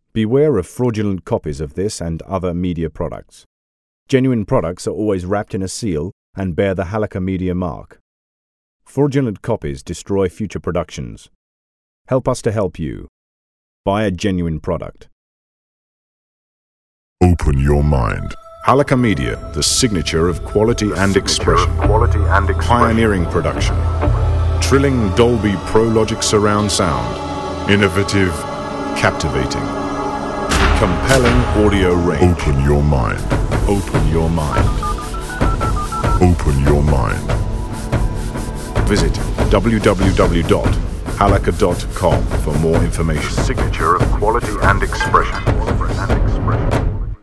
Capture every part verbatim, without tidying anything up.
Beware of fraudulent copies of this and other media products. Genuine products are always wrapped in a seal and bear the Halakha Media mark. Fraudulent copies destroy future productions. Help us to help you. Buy a genuine product. Open your mind. Halakha Media, the signature of quality and expression. Quality and expression. Pioneering production. Trilling Dolby Pro Logic surround sound. Innovative, captivating. Compelling audio range. Open your mind. Open your mind. Open your mind. Visit w w w dot halakha dot com for more information. Signature of quality and expression. And expression.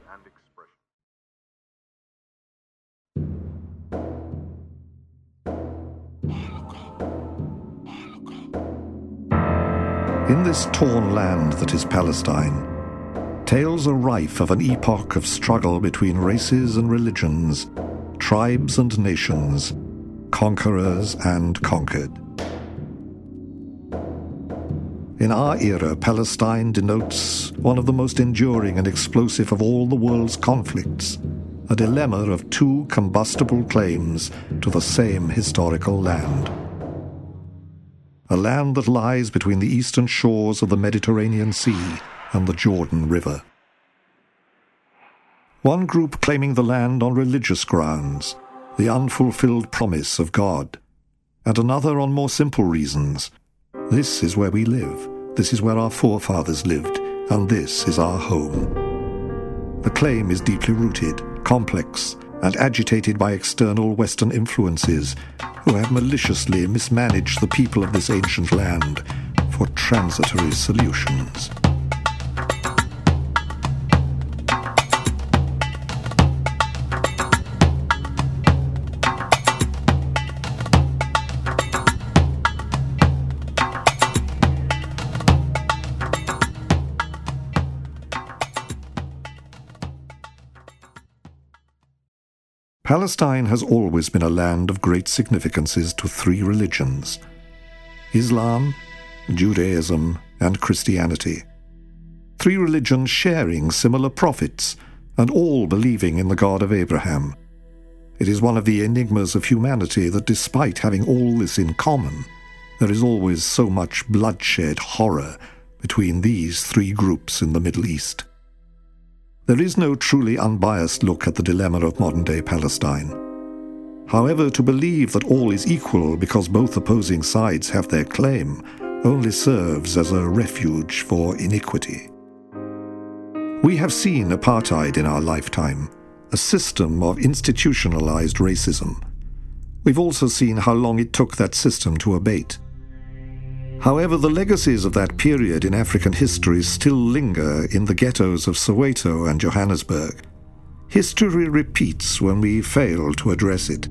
In this torn land that is Palestine, tales are rife of an epoch of struggle between races and religions, tribes and nations, conquerors and conquered. In our era, Palestine denotes one of the most enduring and explosive of all the world's conflicts, a dilemma of two combustible claims to the same historical land. A land that lies between the eastern shores of the Mediterranean Sea and the Jordan River. One group claiming the land on religious grounds, the unfulfilled promise of God, and another on more simple reasons. This is where we live, this is where our forefathers lived, and this is our home. The claim is deeply rooted, complex, and agitated by external Western influences who have maliciously mismanaged the people of this ancient land for transitory solutions. Palestine has always been a land of great significances to three religions: Islam, Judaism, and Christianity. Three religions sharing similar prophets and all believing in the God of Abraham. It is one of the enigmas of humanity that despite having all this in common, there is always so much bloodshed, horror between these three groups in the Middle East. There is no truly unbiased look at the dilemma of modern-day Palestine. However, to believe that all is equal because both opposing sides have their claim only serves as a refuge for iniquity. We have seen apartheid in our lifetime, a system of institutionalized racism. We've also seen how long it took that system to abate. However, the legacies of that period in African history still linger in the ghettos of Soweto and Johannesburg. History repeats when we fail to address it.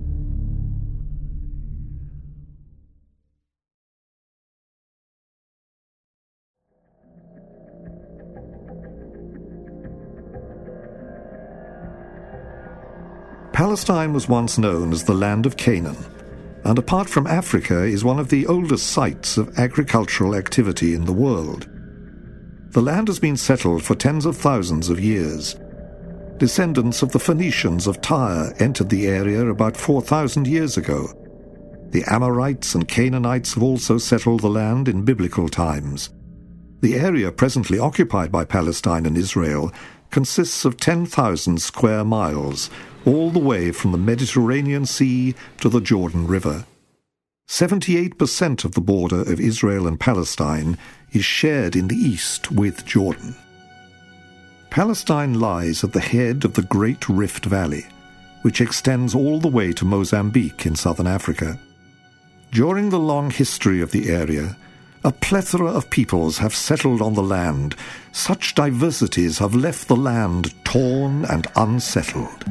Palestine was once known as the land of Canaan, and apart from Africa is one of the oldest sites of agricultural activity in the world. The land has been settled for tens of thousands of years. Descendants of the Phoenicians of Tyre entered the area about four thousand years ago. The Amorites and Canaanites have also settled the land in biblical times. The area presently occupied by Palestine and Israel consists of ten thousand square miles, all the way from the Mediterranean Sea to the Jordan River. seventy-eight percent of the border of Israel and Palestine is shared in the east with Jordan. Palestine lies at the head of the Great Rift Valley, which extends all the way to Mozambique in southern Africa. During the long history of the area, a plethora of peoples have settled on the land. Such diversities have left the land torn and unsettled.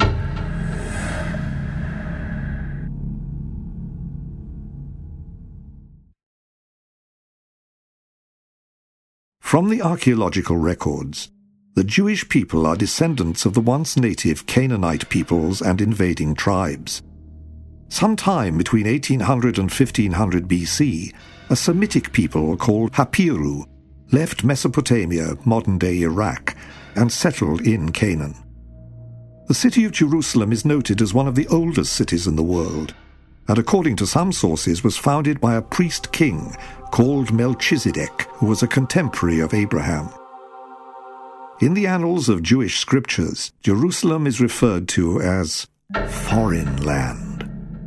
From the archaeological records, the Jewish people are descendants of the once native Canaanite peoples and invading tribes. Sometime between eighteen hundred and fifteen hundred B C, a Semitic people called Hapiru left Mesopotamia, modern-day Iraq, and settled in Canaan. The city of Jerusalem is noted as one of the oldest cities in the world, and according to some sources was founded by a priest-king called Melchizedek, who was a contemporary of Abraham. In the annals of Jewish scriptures, Jerusalem is referred to as foreign land.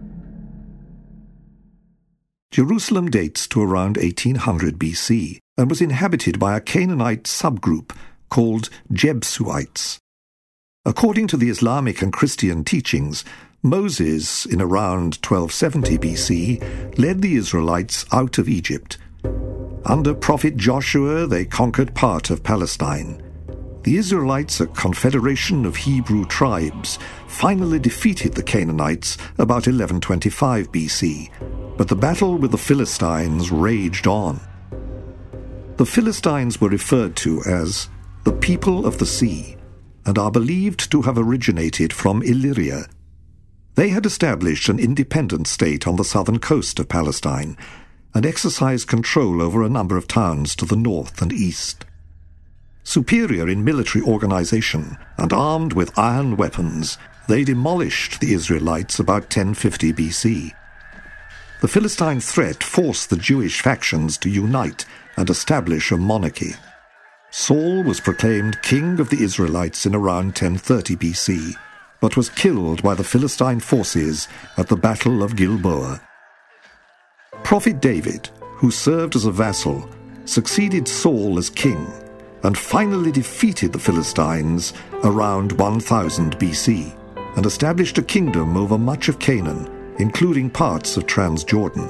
Jerusalem dates to around eighteen hundred B C and was inhabited by a Canaanite subgroup called Jebusites. According to the Islamic and Christian teachings, Moses, in around twelve seventy B C, led the Israelites out of Egypt. Under Prophet Joshua, they conquered part of Palestine. The Israelites, a confederation of Hebrew tribes, finally defeated the Canaanites about eleven twenty-five B C, but the battle with the Philistines raged on. The Philistines were referred to as the people of the sea, and are believed to have originated from Illyria. They had established an independent state on the southern coast of Palestine, and exercised control over a number of towns to the north and east. Superior in military organization and armed with iron weapons, they demolished the Israelites about ten fifty B C. The Philistine threat forced the Jewish factions to unite and establish a monarchy. Saul was proclaimed king of the Israelites in around ten thirty B C, but was killed by the Philistine forces at the Battle of Gilboa. Prophet David, who served as a vassal, succeeded Saul as king, and finally defeated the Philistines around one thousand B C, and established a kingdom over much of Canaan, including parts of Transjordan.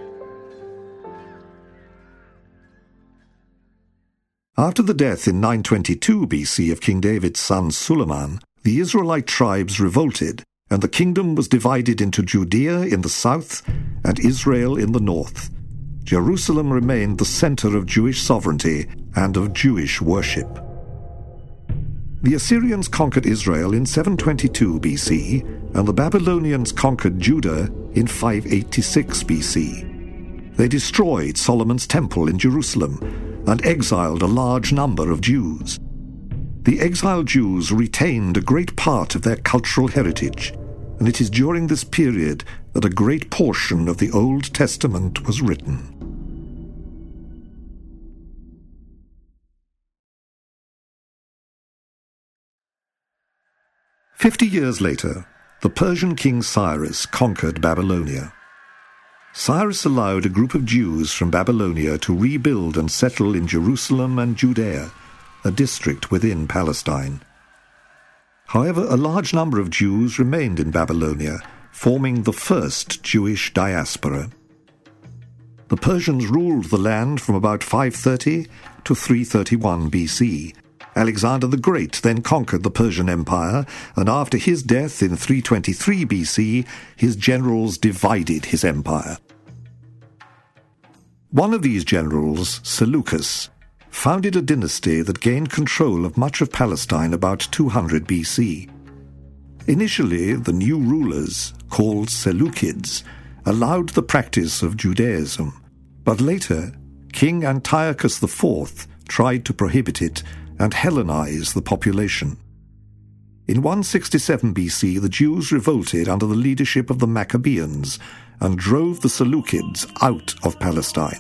After the death in nine twenty-two B C of King David's son Suleiman, the Israelite tribes revolted, and the kingdom was divided into Judea in the south and Israel in the north. Jerusalem remained the center of Jewish sovereignty and of Jewish worship. The Assyrians conquered Israel in seven twenty-two B C, and the Babylonians conquered Judah in five eighty-six B C. They destroyed Solomon's temple in Jerusalem and exiled a large number of Jews. The exiled Jews retained a great part of their cultural heritage, and it is during this period that a great portion of the Old Testament was written. Fifty years later, the Persian king Cyrus conquered Babylonia. Cyrus allowed a group of Jews from Babylonia to rebuild and settle in Jerusalem and Judea, a district within Palestine. However, a large number of Jews remained in Babylonia, forming the first Jewish diaspora. The Persians ruled the land from about five thirty to three thirty-one B C. Alexander the Great then conquered the Persian Empire, and after his death in three twenty-three B C, his generals divided his empire. One of these generals, Seleucus, founded a dynasty that gained control of much of Palestine about two hundred B C. Initially, the new rulers, called Seleucids, allowed the practice of Judaism, but later, King Antiochus the Fourth tried to prohibit it and Hellenize the population. In one sixty-seven B C, the Jews revolted under the leadership of the Maccabeans and drove the Seleucids out of Palestine.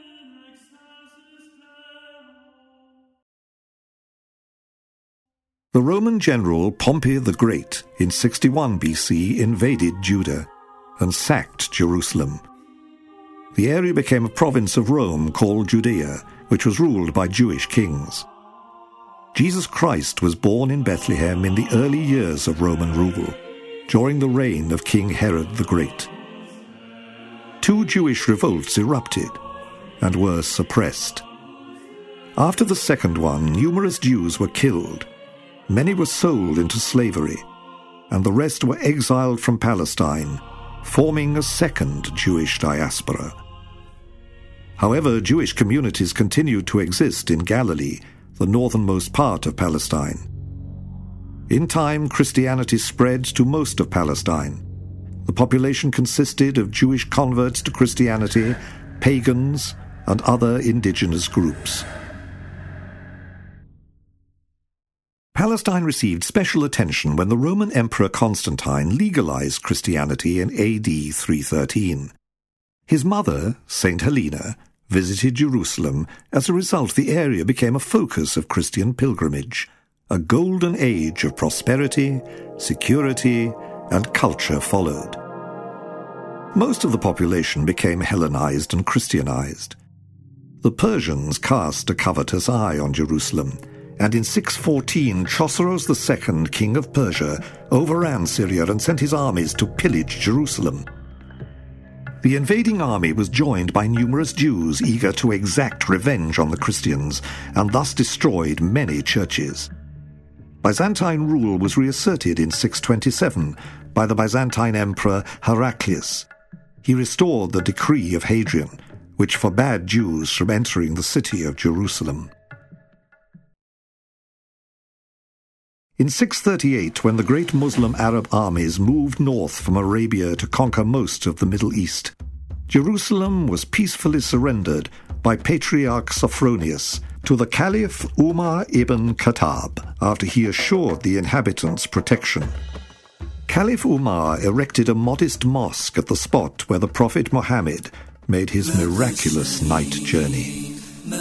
The Roman general Pompey the Great in sixty-one B C invaded Judah and sacked Jerusalem. The area became a province of Rome called Judea, which was ruled by Jewish kings. Jesus Christ was born in Bethlehem in the early years of Roman rule, during the reign of King Herod the Great. Two Jewish revolts erupted and were suppressed. After the second one, numerous Jews were killed. Many were sold into slavery, and the rest were exiled from Palestine, forming a second Jewish diaspora. However, Jewish communities continued to exist in Galilee, the northernmost part of Palestine. In time, Christianity spread to most of Palestine. The population consisted of Jewish converts to Christianity, pagans, and other indigenous groups. Palestine received special attention when the Roman Emperor Constantine legalized Christianity in A D three thirteen. His mother, Saint Helena, visited Jerusalem. As a result, the area became a focus of Christian pilgrimage. A golden age of prosperity, security, and culture followed. Most of the population became Hellenized and Christianized. The Persians cast a covetous eye on Jerusalem, and in six fourteen Chosroes the Second, king of Persia, overran Syria and sent his armies to pillage Jerusalem. The invading army was joined by numerous Jews eager to exact revenge on the Christians, and thus destroyed many churches. Byzantine rule was reasserted in six twenty-seven by the Byzantine Emperor Heraclius. He restored the decree of Hadrian, which forbade Jews from entering the city of Jerusalem. In six thirty-eight, when the great Muslim Arab armies moved north from Arabia to conquer most of the Middle East, Jerusalem was peacefully surrendered by Patriarch Sophronius to the Caliph Umar ibn Khattab after he assured the inhabitants protection. Caliph Umar erected a modest mosque at the spot where the Prophet Muhammad made his miraculous night journey.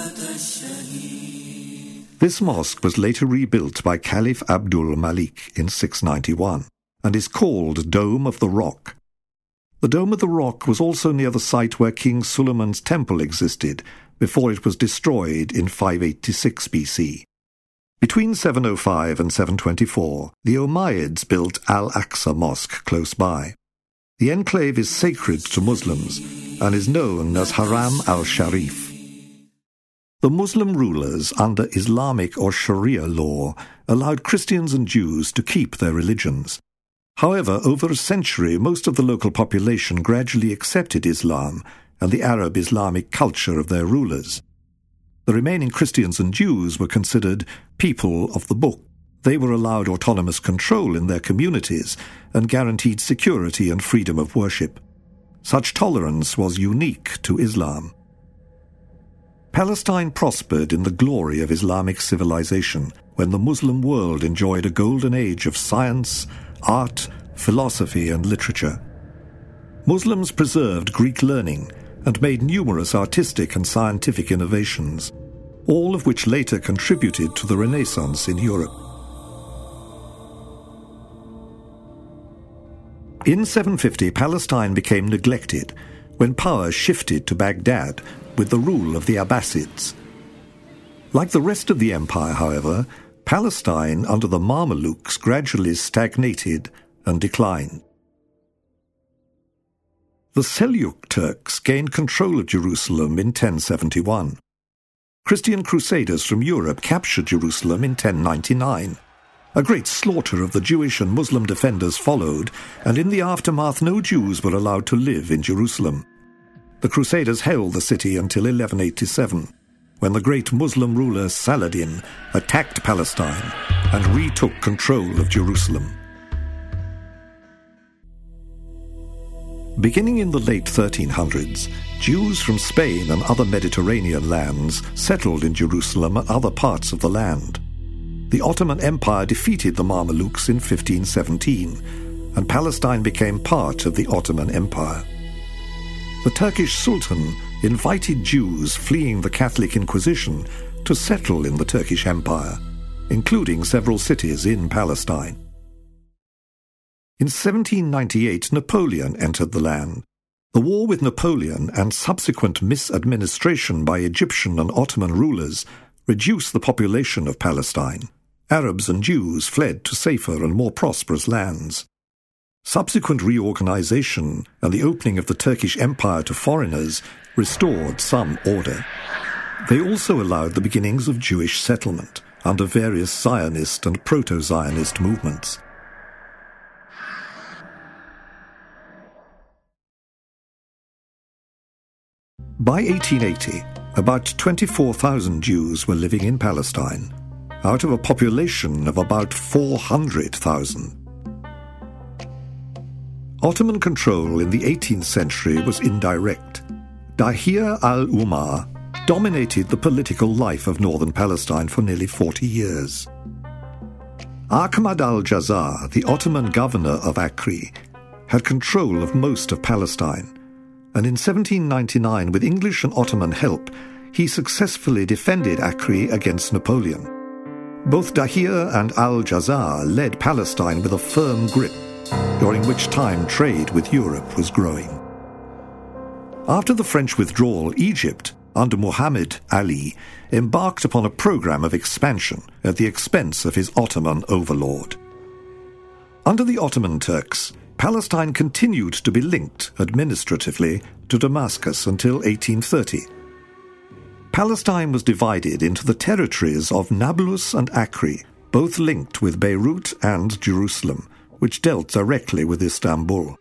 This mosque was later rebuilt by Caliph Abdul Malik in six ninety-one and is called Dome of the Rock. The Dome of the Rock was also near the site where King Suleiman's temple existed before it was destroyed in five eighty-six B C. Between seven oh five and seven twenty-four, the Umayyads built Al-Aqsa Mosque close by. The enclave is sacred to Muslims and is known as Haram al-Sharif. The Muslim rulers under Islamic or Sharia law allowed Christians and Jews to keep their religions. However, over a century, most of the local population gradually accepted Islam and the Arab Islamic culture of their rulers. The remaining Christians and Jews were considered people of the book. They were allowed autonomous control in their communities and guaranteed security and freedom of worship. Such tolerance was unique to Islam. Palestine prospered in the glory of Islamic civilization when the Muslim world enjoyed a golden age of science, art, philosophy, and literature. Muslims preserved Greek learning and made numerous artistic and scientific innovations, all of which later contributed to the Renaissance in Europe. In seven fifty, Palestine became neglected when power shifted to Baghdad with the rule of the Abbasids. Like the rest of the empire, however, Palestine under the Mamelukes gradually stagnated and declined. The Seljuk Turks gained control of Jerusalem in ten seventy-one. Christian crusaders from Europe captured Jerusalem in ten ninety-nine. A great slaughter of the Jewish and Muslim defenders followed, and in the aftermath no Jews were allowed to live in Jerusalem. The Crusaders held the city until eleven eighty-seven, when the great Muslim ruler Saladin attacked Palestine and retook control of Jerusalem. Beginning in the late thirteen hundreds, Jews from Spain and other Mediterranean lands settled in Jerusalem and other parts of the land. The Ottoman Empire defeated the Mamelukes in fifteen seventeen, and Palestine became part of the Ottoman Empire. The Turkish Sultan invited Jews fleeing the Catholic Inquisition to settle in the Turkish Empire, including several cities in Palestine. In seventeen ninety-eight, Napoleon entered the land. The war with Napoleon and subsequent misadministration by Egyptian and Ottoman rulers reduced the population of Palestine. Arabs and Jews fled to safer and more prosperous lands. Subsequent reorganization and the opening of the Turkish Empire to foreigners restored some order. They also allowed the beginnings of Jewish settlement under various Zionist and proto-Zionist movements. By eighteen eighty, about twenty-four thousand Jews were living in Palestine, out of a population of about four hundred thousand. Ottoman control in the eighteenth century was indirect. Dahir al-Umar dominated the political life of northern Palestine for nearly forty years. Ahmad al-Jazar, the Ottoman governor of Acre, had control of most of Palestine, and in seventeen ninety-nine, with English and Ottoman help, he successfully defended Acre against Napoleon. Both Dahir and al-Jazar led Palestine with a firm grip, during which time trade with Europe was growing. After the French withdrawal, Egypt, under Muhammad Ali, embarked upon a program of expansion at the expense of his Ottoman overlord. Under the Ottoman Turks, Palestine continued to be linked administratively to Damascus until eighteen thirty. Palestine was divided into the territories of Nablus and Acre, both linked with Beirut and Jerusalem, which dealt directly with Istanbul.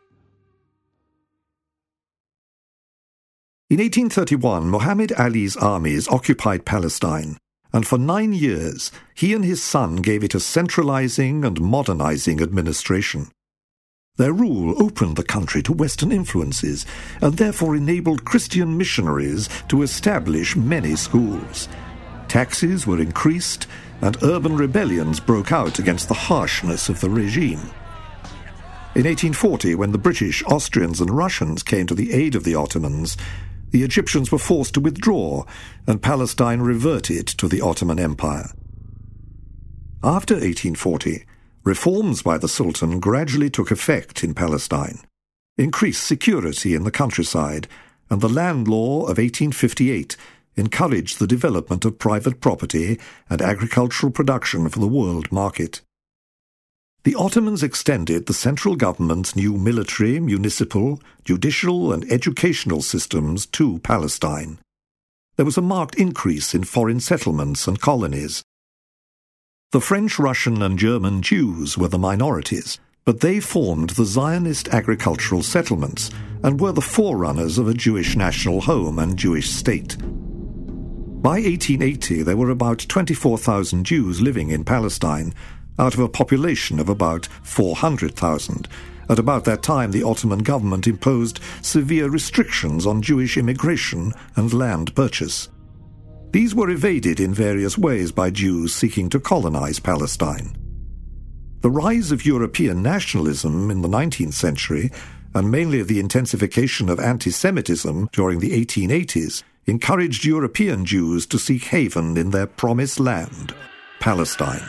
In eighteen thirty-one, Muhammad Ali's armies occupied Palestine, and for nine years he and his son gave it a centralizing and modernizing administration. Their rule opened the country to Western influences and therefore enabled Christian missionaries to establish many schools. Taxes were increased and urban rebellions broke out against the harshness of the regime. In eighteen forty, when the British, Austrians and Russians came to the aid of the Ottomans, the Egyptians were forced to withdraw and Palestine reverted to the Ottoman Empire. After eighteen forty, reforms by the Sultan gradually took effect in Palestine, increased security in the countryside, and the land law of eighteen fifty-eight encouraged the development of private property and agricultural production for the world market. The Ottomans extended the central government's new military, municipal, judicial and educational systems to Palestine. There was a marked increase in foreign settlements and colonies. The French, Russian and German Jews were the minorities, but they formed the Zionist agricultural settlements and were the forerunners of a Jewish national home and Jewish state. By eighteen eighty, there were about twenty-four thousand Jews living in Palestine, out of a population of about four hundred thousand. At about that time, the Ottoman government imposed severe restrictions on Jewish immigration and land purchase. These were evaded in various ways by Jews seeking to colonize Palestine. The rise of European nationalism in the nineteenth century, and mainly the intensification of anti-Semitism during the eighteen eighties, encouraged European Jews to seek haven in their promised land, Palestine.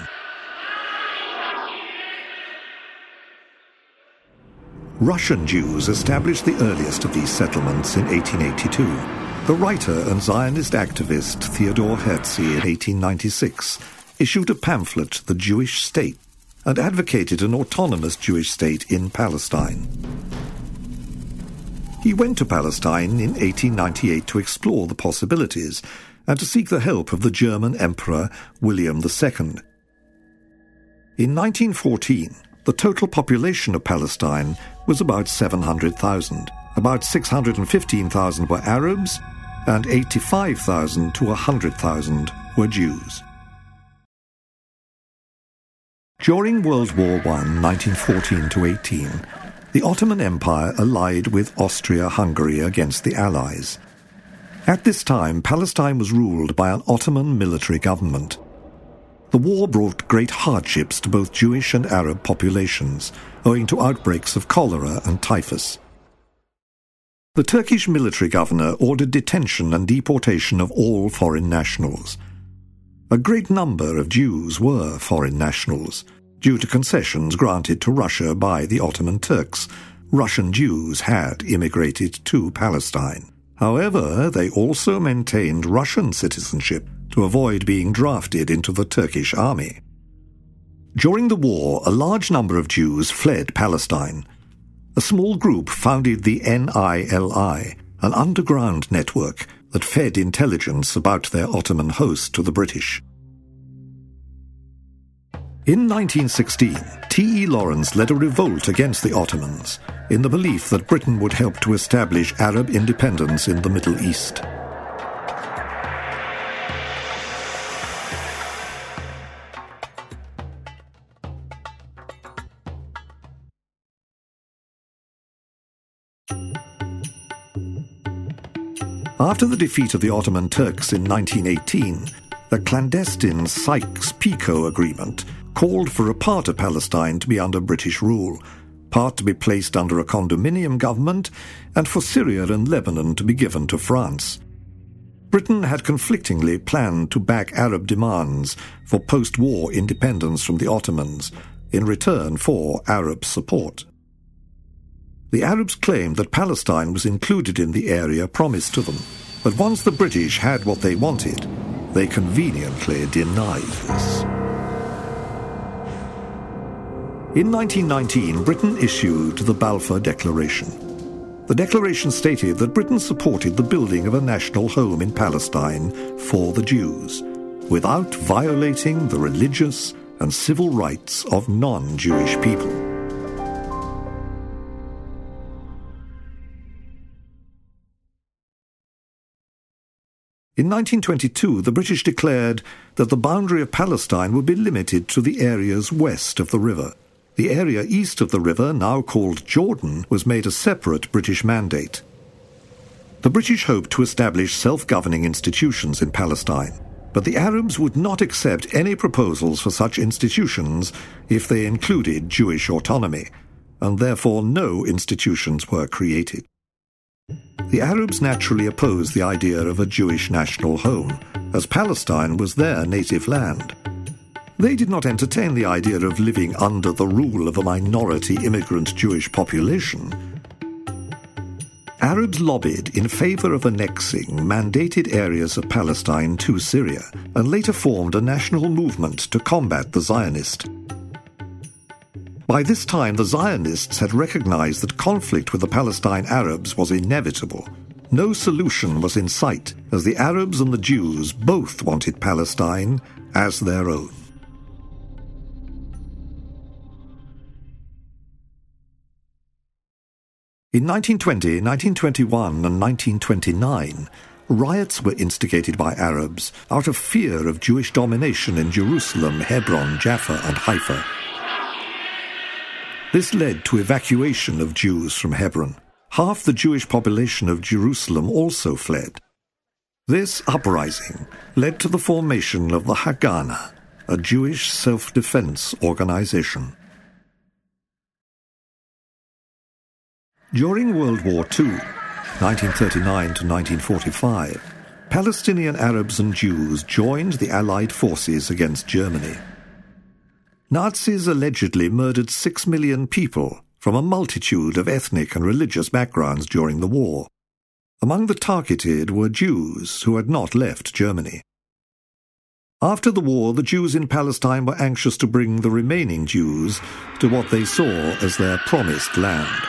Russian Jews established the earliest of these settlements in eighteen eighty-two. The writer and Zionist activist Theodor Herzl in eighteen ninety-six issued a pamphlet, The Jewish State, and advocated an autonomous Jewish state in Palestine. He went to Palestine in eighteen ninety-eight to explore the possibilities and to seek the help of the German Emperor William the Second. In nineteen fourteen, the total population of Palestine was about seven hundred thousand. About six hundred fifteen thousand were Arabs, and eighty-five thousand to one hundred thousand were Jews. During World War One, nineteen fourteen to eighteen, the Ottoman Empire allied with Austria-Hungary against the Allies. At this time, Palestine was ruled by an Ottoman military government. The war brought great hardships to both Jewish and Arab populations, owing to outbreaks of cholera and typhus. The Turkish military governor ordered detention and deportation of all foreign nationals. A great number of Jews were foreign nationals. Due to concessions granted to Russia by the Ottoman Turks, Russian Jews had immigrated to Palestine. However, they also maintained Russian citizenship to avoid being drafted into the Turkish army. During the war, a large number of Jews fled Palestine. A small group founded the N I L I, an underground network that fed intelligence about their Ottoman host to the British. In nineteen sixteen, T E Lawrence led a revolt against the Ottomans, in the belief that Britain would help to establish Arab independence in the Middle East. After the defeat of the Ottoman Turks in nineteen eighteen, the clandestine Sykes-Picot Agreement called for a part of Palestine to be under British rule, part to be placed under a condominium government, and for Syria and Lebanon to be given to France. Britain had conflictingly planned to back Arab demands for post-war independence from the Ottomans in return for Arab support. The Arabs claimed that Palestine was included in the area promised to them, but once the British had what they wanted, they conveniently denied this. In nineteen nineteen, Britain issued the Balfour Declaration. The declaration stated that Britain supported the building of a national home in Palestine for the Jews, without violating the religious and civil rights of non-Jewish people. In nineteen twenty-two, the British declared that the boundary of Palestine would be limited to the areas west of the river. The area east of the river, now called Jordan, was made a separate British mandate. The British hoped to establish self-governing institutions in Palestine, but the Arabs would not accept any proposals for such institutions if they included Jewish autonomy, and therefore no institutions were created. The Arabs naturally opposed the idea of a Jewish national home, as Palestine was their native land. They did not entertain the idea of living under the rule of a minority immigrant Jewish population. Arabs lobbied in favor of annexing mandated areas of Palestine to Syria, and later formed a national movement to combat the Zionists. By this time, the Zionists had recognized that conflict with the Palestine Arabs was inevitable. No solution was in sight, as the Arabs and the Jews both wanted Palestine as their own. In nineteen twenty, nineteen twenty-one, and nineteen twenty-nine, riots were instigated by Arabs out of fear of Jewish domination in Jerusalem, Hebron, Jaffa, and Haifa. This led to evacuation of Jews from Hebron. Half the Jewish population of Jerusalem also fled. This uprising led to the formation of the Haganah, a Jewish self-defense organization. During World War Two, nineteen thirty-nine to nineteen forty-five, Palestinian Arabs and Jews joined the Allied forces against Germany. Nazis allegedly murdered six million people from a multitude of ethnic and religious backgrounds during the war. Among the targeted were Jews who had not left Germany. After the war, the Jews in Palestine were anxious to bring the remaining Jews to what they saw as their promised land.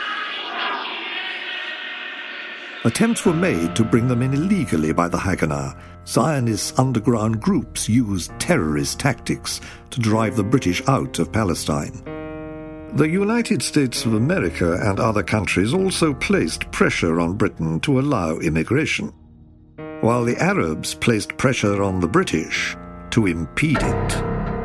Attempts were made to bring them in illegally by the Haganah. Zionist underground groups used terrorist tactics to drive the British out of Palestine. The United States of America and other countries also placed pressure on Britain to allow immigration, while the Arabs placed pressure on the British to impede it.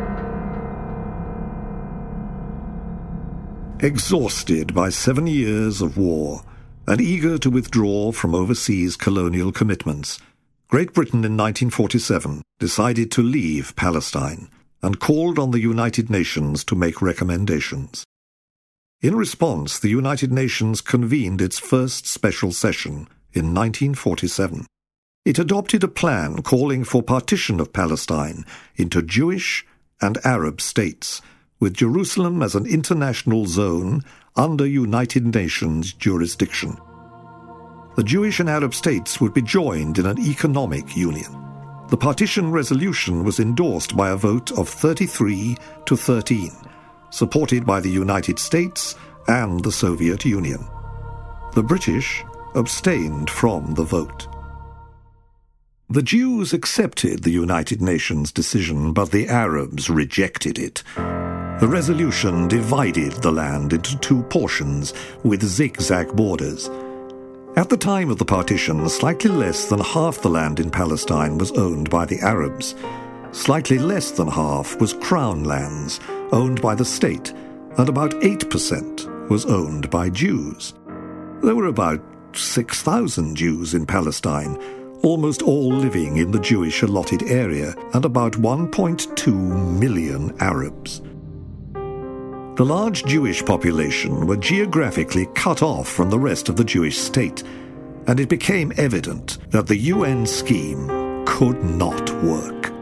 Exhausted by seven years of war, and eager to withdraw from overseas colonial commitments, Great Britain in nineteen forty-seven decided to leave Palestine and called on the United Nations to make recommendations. In response, the United Nations convened its first special session in nineteen forty-seven. It adopted a plan calling for partition of Palestine into Jewish and Arab states, with Jerusalem as an international zone under United Nations jurisdiction. The Jewish and Arab states would be joined in an economic union. The partition resolution was endorsed by a vote of thirty-three to thirteen, supported by the United States and the Soviet Union. The British abstained from the vote. The Jews accepted the United Nations decision, but the Arabs rejected it. The resolution divided the land into two portions with zigzag borders. At the time of the partition, slightly less than half the land in Palestine was owned by the Arabs. Slightly less than half was crown lands, owned by the state, and about eight percent was owned by Jews. There were about six thousand Jews in Palestine, almost all living in the Jewish allotted area, and about one point two million Arabs. The large Jewish population were geographically cut off from the rest of the Jewish state, and it became evident that the U N scheme could not work.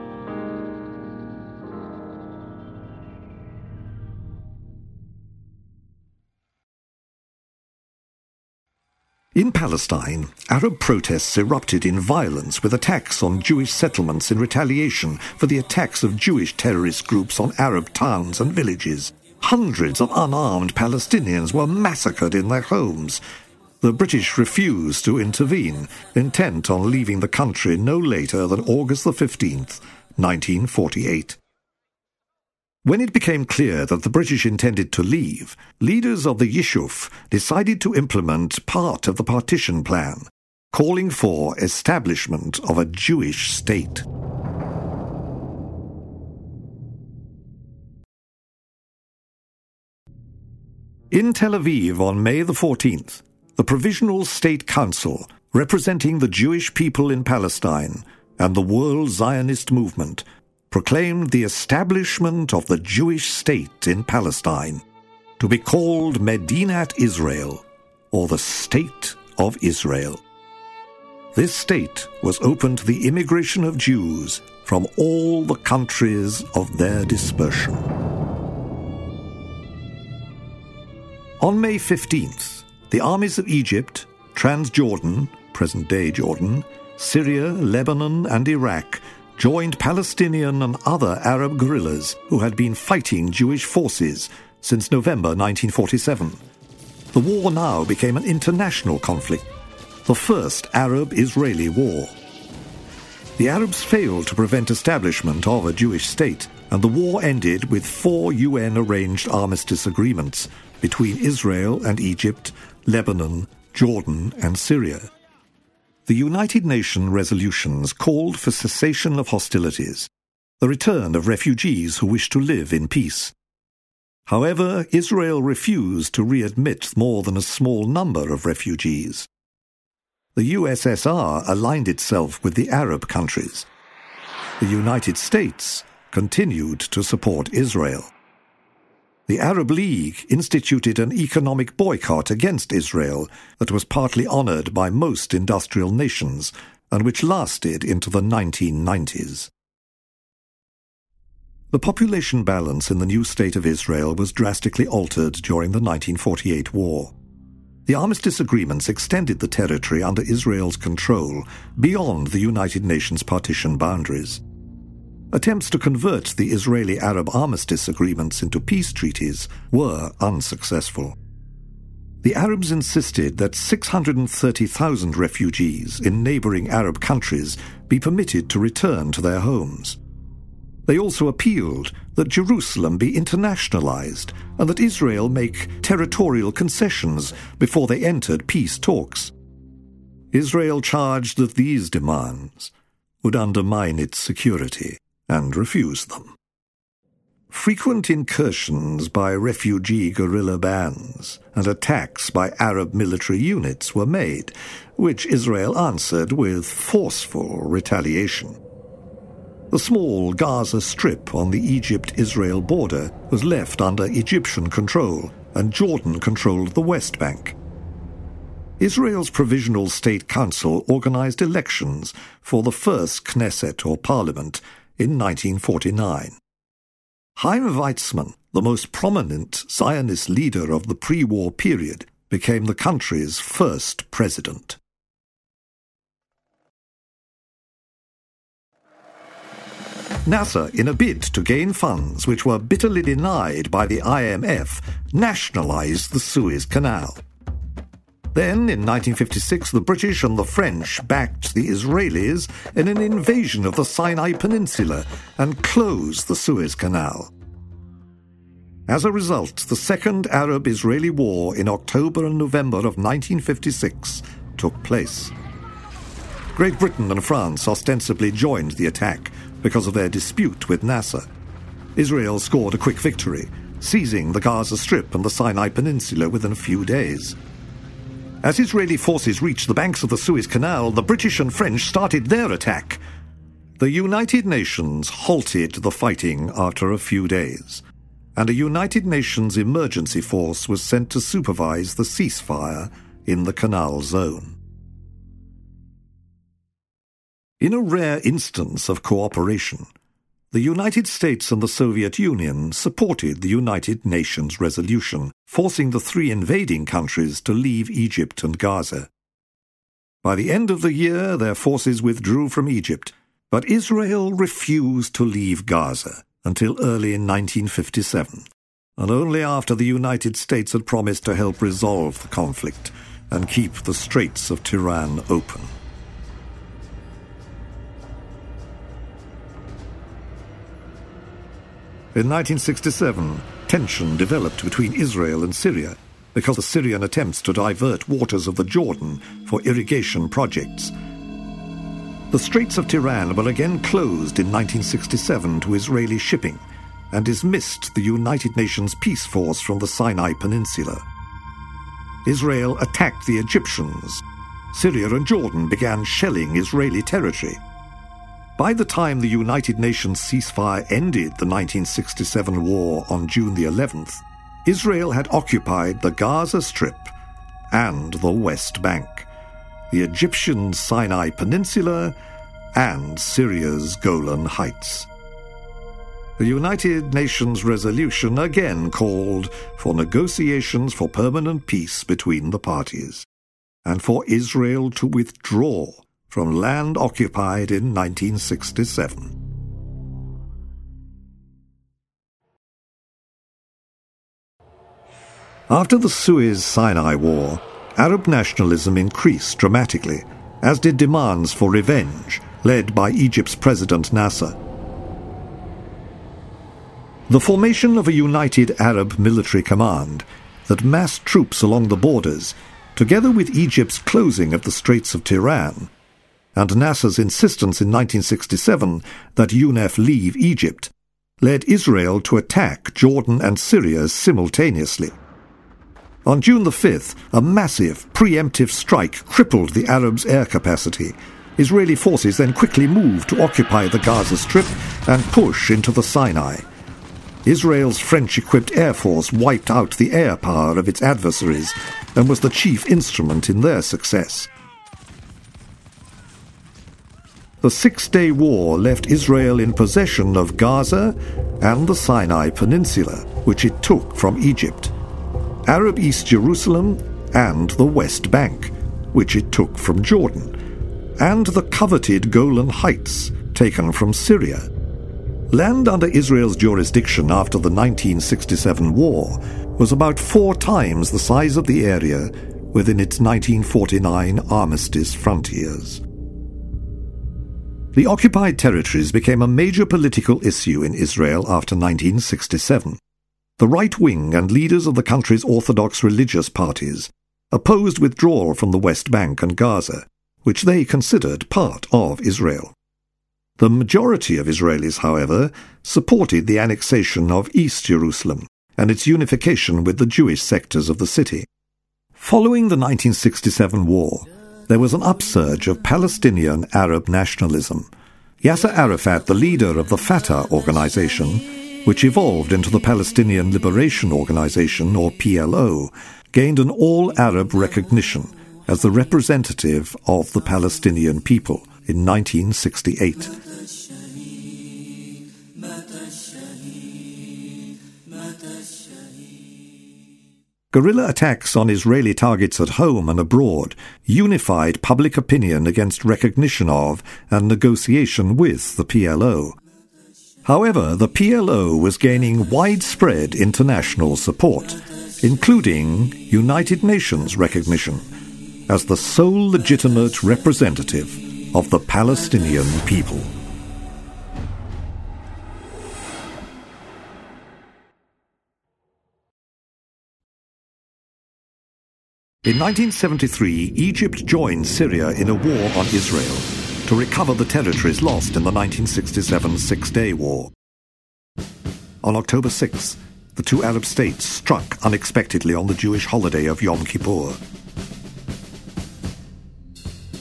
In Palestine, Arab protests erupted in violence with attacks on Jewish settlements in retaliation for the attacks of Jewish terrorist groups on Arab towns and villages. Hundreds of unarmed Palestinians were massacred in their homes. The British refused to intervene, intent on leaving the country no later than August the fifteenth, nineteen forty-eight. When it became clear that the British intended to leave, leaders of the Yishuf decided to implement part of the partition plan, calling for establishment of a Jewish state. In Tel Aviv on May the fourteenth, the Provisional State Council, representing the Jewish people in Palestine and the World Zionist Movement, proclaimed the establishment of the Jewish state in Palestine, to be called Medinat Israel, or the State of Israel. This state was open to the immigration of Jews from all the countries of their dispersion. On May fifteenth, the armies of Egypt, Transjordan, present-day Jordan, Syria, Lebanon, and Iraq joined Palestinian and other Arab guerrillas who had been fighting Jewish forces since November nineteen forty-seven. The war now became an international conflict, the first Arab-Israeli war. The Arabs failed to prevent establishment of a Jewish state, and the war ended with four U N-arranged armistice agreements between Israel and Egypt, Lebanon, Jordan, and Syria. The United Nations resolutions called for cessation of hostilities, the return of refugees who wished to live in peace. However, Israel refused to readmit more than a small number of refugees. The U S S R aligned itself with the Arab countries. The United States continued to support Israel. The Arab League instituted an economic boycott against Israel that was partly honored by most industrial nations and which lasted into the nineteen nineties. The population balance in the new state of Israel was drastically altered during the nineteen forty-eight war. The armistice agreements extended the territory under Israel's control beyond the United Nations partition boundaries. Attempts to convert the Israeli-Arab armistice agreements into peace treaties were unsuccessful. The Arabs insisted that six hundred thirty thousand refugees in neighboring Arab countries be permitted to return to their homes. They also appealed that Jerusalem be internationalized and that Israel make territorial concessions before they entered peace talks. Israel charged that these demands would undermine its security and refused them. Frequent incursions by refugee guerrilla bands and attacks by Arab military units were made, which Israel answered with forceful retaliation. The small Gaza Strip on the Egypt-Israel border was left under Egyptian control, and Jordan controlled the West Bank. Israel's Provisional State Council organized elections for the first Knesset, or parliament, in nineteen forty-nine. Chaim Weizmann, the most prominent Zionist leader of the pre-war period, became the country's first president. NASA, in a bid to gain funds which were bitterly denied by the I M F, nationalized the Suez Canal. Then, in nineteen fifty-six, the British and the French backed the Israelis in an invasion of the Sinai Peninsula and closed the Suez Canal. As a result, the Second Arab-Israeli War in October and November of nineteen fifty-six took place. Great Britain and France ostensibly joined the attack because of their dispute with Nasser. Israel scored a quick victory, seizing the Gaza Strip and the Sinai Peninsula within a few days. As Israeli forces reached the banks of the Suez Canal, the British and French started their attack. The United Nations halted the fighting after a few days, and a United Nations emergency force was sent to supervise the ceasefire in the Canal Zone. In a rare instance of cooperation, the United States and the Soviet Union supported the United Nations resolution, forcing the three invading countries to leave Egypt and Gaza. By the end of the year, their forces withdrew from Egypt, but Israel refused to leave Gaza until early in nineteen fifty-seven, and only after the United States had promised to help resolve the conflict and keep the Straits of Tiran open. In nineteen sixty-seven, tension developed between Israel and Syria because of Syrian attempts to divert waters of the Jordan for irrigation projects. The Straits of Tiran were again closed in nineteen sixty-seven to Israeli shipping and dismissed the United Nations Peace Force from the Sinai Peninsula. Israel attacked the Egyptians. Syria and Jordan began shelling Israeli territory. By the time the United Nations ceasefire ended the nineteen sixty-seven war on June the eleventh, Israel had occupied the Gaza Strip and the West Bank, the Egyptian Sinai Peninsula, and Syria's Golan Heights. The United Nations resolution again called for negotiations for permanent peace between the parties, and for Israel to withdraw from land occupied in nineteen sixty-seven. After the Suez-Sinai War, Arab nationalism increased dramatically, as did demands for revenge, led by Egypt's President Nasser. The formation of a united Arab military command that massed troops along the borders, together with Egypt's closing of the Straits of Tiran, and Nasser's insistence in nineteen sixty-seven that U N E F leave Egypt, led Israel to attack Jordan and Syria simultaneously. On June the fifth, a massive, preemptive strike crippled the Arabs' air capacity. Israeli forces then quickly moved to occupy the Gaza Strip and push into the Sinai. Israel's French-equipped air force wiped out the air power of its adversaries and was the chief instrument in their success. The Six-Day War left Israel in possession of Gaza and the Sinai Peninsula, which it took from Egypt, Arab East Jerusalem and the West Bank, which it took from Jordan, and the coveted Golan Heights, taken from Syria. Land under Israel's jurisdiction after the nineteen sixty-seven war was about four times the size of the area within its nineteen forty-nine armistice frontiers. The occupied territories became a major political issue in Israel after nineteen sixty-seven. The right wing and leaders of the country's Orthodox religious parties opposed withdrawal from the West Bank and Gaza, which they considered part of Israel. The majority of Israelis, however, supported the annexation of East Jerusalem and its unification with the Jewish sectors of the city. Following the nineteen sixty-seven war, there was an upsurge of Palestinian Arab nationalism. Yasser Arafat, the leader of the Fatah organization, which evolved into the Palestinian Liberation Organization, or P L O, gained an all-Arab recognition as the representative of the Palestinian people in nineteen sixty-eight. Guerrilla attacks on Israeli targets at home and abroad unified public opinion against recognition of and negotiation with the P L O. However, the P L O was gaining widespread international support, including United Nations recognition, as the sole legitimate representative of the Palestinian people. In nineteen seventy-three, Egypt joined Syria in a war on Israel to recover the territories lost in the nineteen sixty-seven Six-Day War. On October sixth, the two Arab states struck unexpectedly on the Jewish holiday of Yom Kippur.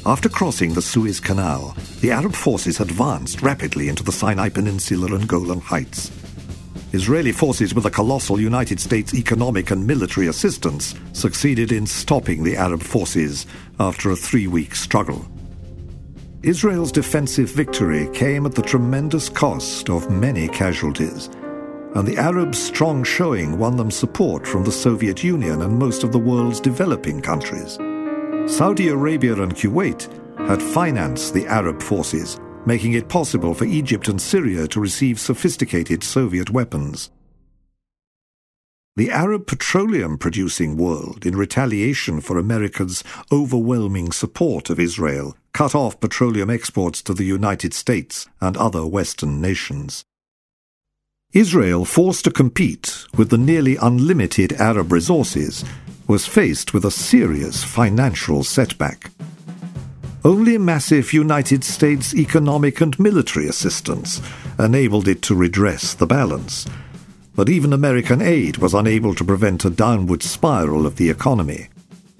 After crossing the Suez Canal, the Arab forces advanced rapidly into the Sinai Peninsula and Golan Heights. Israeli forces with a colossal United States economic and military assistance succeeded in stopping the Arab forces after a three-week struggle. Israel's defensive victory came at the tremendous cost of many casualties, and the Arabs' strong showing won them support from the Soviet Union and most of the world's developing countries. Saudi Arabia and Kuwait had financed the Arab forces, making it possible for Egypt and Syria to receive sophisticated Soviet weapons. The Arab petroleum-producing world, in retaliation for America's overwhelming support of Israel, cut off petroleum exports to the United States and other Western nations. Israel, forced to compete with the nearly unlimited Arab resources, was faced with a serious financial setback. Only massive United States economic and military assistance enabled it to redress the balance, but even American aid was unable to prevent a downward spiral of the economy.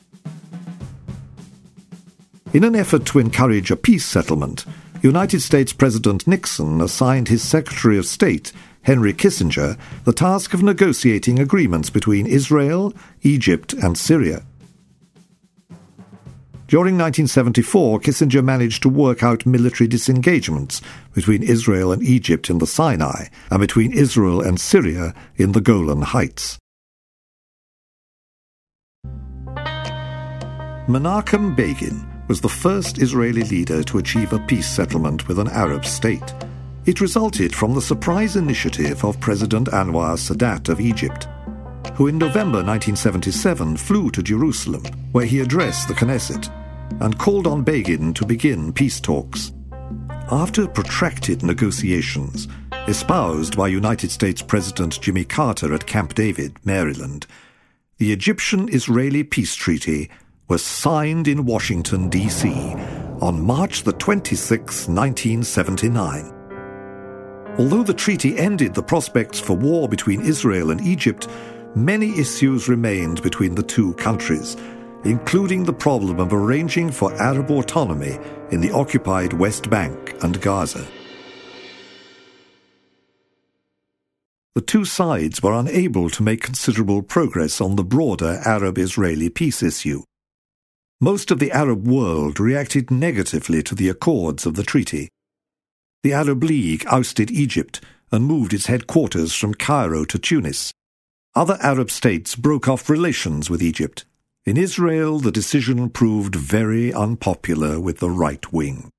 In an effort to encourage a peace settlement, United States President Nixon assigned his Secretary of State, Henry Kissinger, the task of negotiating agreements between Israel, Egypt, and Syria. During nineteen seventy-four, Kissinger managed to work out military disengagements between Israel and Egypt in the Sinai and between Israel and Syria in the Golan Heights. Menachem Begin was the first Israeli leader to achieve a peace settlement with an Arab state. It resulted from the surprise initiative of President Anwar Sadat of Egypt, who in November nineteen seventy-seven flew to Jerusalem, where he addressed the Knesset, and called on Begin to begin peace talks. After protracted negotiations, espoused by United States President Jimmy Carter at Camp David, Maryland, the Egyptian-Israeli peace treaty was signed in Washington, D C on March the twenty-sixth, nineteen seventy-nine. Although the treaty ended the prospects for war between Israel and Egypt, many issues remained between the two countries, including the problem of arranging for Arab autonomy in the occupied West Bank and Gaza. The two sides were unable to make considerable progress on the broader Arab-Israeli peace issue. Most of the Arab world reacted negatively to the accords of the treaty. The Arab League ousted Egypt and moved its headquarters from Cairo to Tunis. Other Arab states broke off relations with Egypt. In Israel, the decision proved very unpopular with the right wing.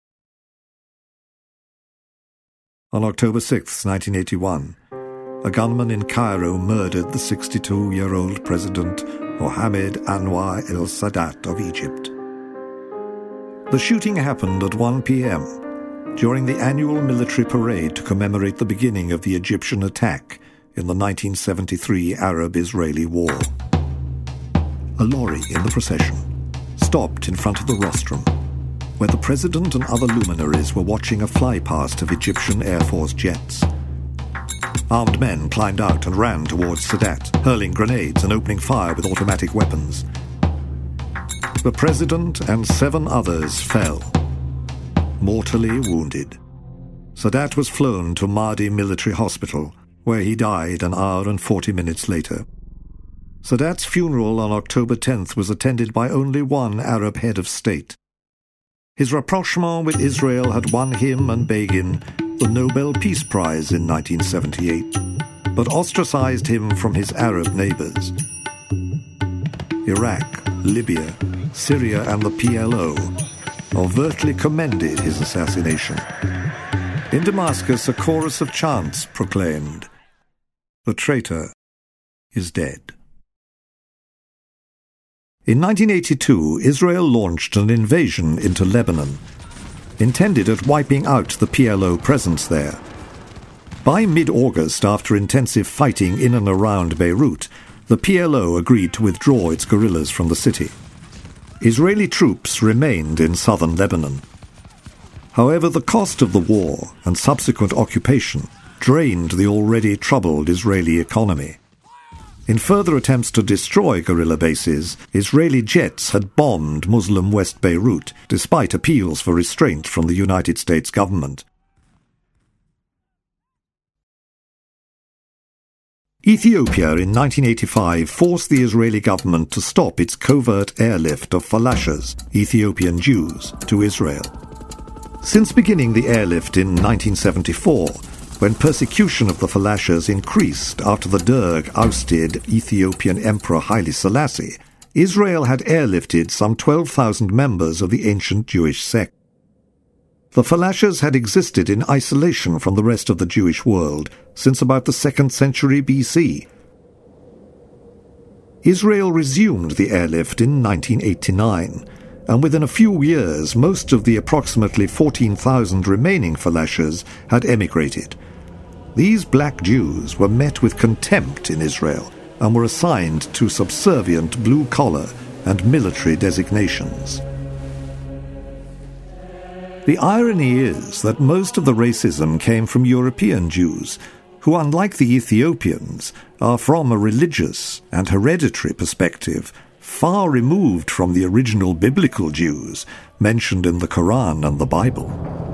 On October sixth, nineteen eighty-one, a gunman in Cairo murdered the sixty-two-year-old President Mohammed Anwar el-Sadat of Egypt. The shooting happened at one p.m. during the annual military parade to commemorate the beginning of the Egyptian attack in the nineteen seventy-three Arab-Israeli War. A lorry in the procession stopped in front of the rostrum, where the President and other luminaries were watching a flypast of Egyptian Air Force jets. Armed men climbed out and ran towards Sadat, hurling grenades and opening fire with automatic weapons. The President and seven others fell, mortally wounded. Sadat was flown to Mahdi Military Hospital, where he died an hour and forty minutes later. Sadat's funeral on October tenth was attended by only one Arab head of state. His rapprochement with Israel had won him and Begin the Nobel Peace Prize in nineteen seventy-eight, but ostracized him from his Arab neighbors. Iraq, Libya, Syria, and the P L O overtly commended his assassination. In Damascus, a chorus of chants proclaimed, "The traitor is dead." In nineteen eighty-two, Israel launched an invasion into Lebanon, intended at wiping out the P L O presence there. By mid-August, after intensive fighting in and around Beirut, the P L O agreed to withdraw its guerrillas from the city. Israeli troops remained in southern Lebanon. However, the cost of the war and subsequent occupation drained the already troubled Israeli economy. In further attempts to destroy guerrilla bases, Israeli jets had bombed Muslim West Beirut, despite appeals for restraint from the United States government. Ethiopia in nineteen eighty-five forced the Israeli government to stop its covert airlift of falashas, Ethiopian Jews, to Israel. Since beginning the airlift in nineteen seventy-four, when persecution of the falashas increased after the Derg ousted Ethiopian Emperor Haile Selassie, Israel had airlifted some twelve thousand members of the ancient Jewish sect. The falashas had existed in isolation from the rest of the Jewish world since about the second century B C. Israel resumed the airlift in nineteen eighty-nine, and within a few years most of the approximately fourteen thousand remaining falashas had emigrated. These black Jews were met with contempt in Israel and were assigned to subservient blue-collar and military designations. The irony is that most of the racism came from European Jews, who, unlike the Ethiopians, are from a religious and hereditary perspective far removed from the original biblical Jews mentioned in the Quran and the Bible.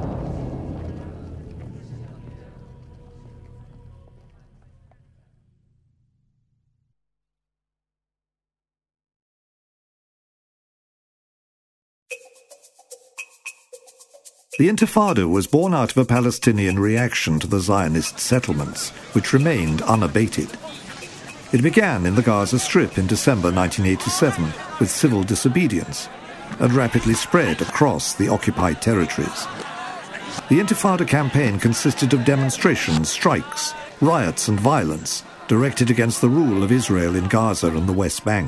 The Intifada was born out of a Palestinian reaction to the Zionist settlements, which remained unabated. It began in the Gaza Strip in December nineteen eighty-seven with civil disobedience and rapidly spread across the occupied territories. The Intifada campaign consisted of demonstrations, strikes, riots and violence directed against the rule of Israel in Gaza and the West Bank.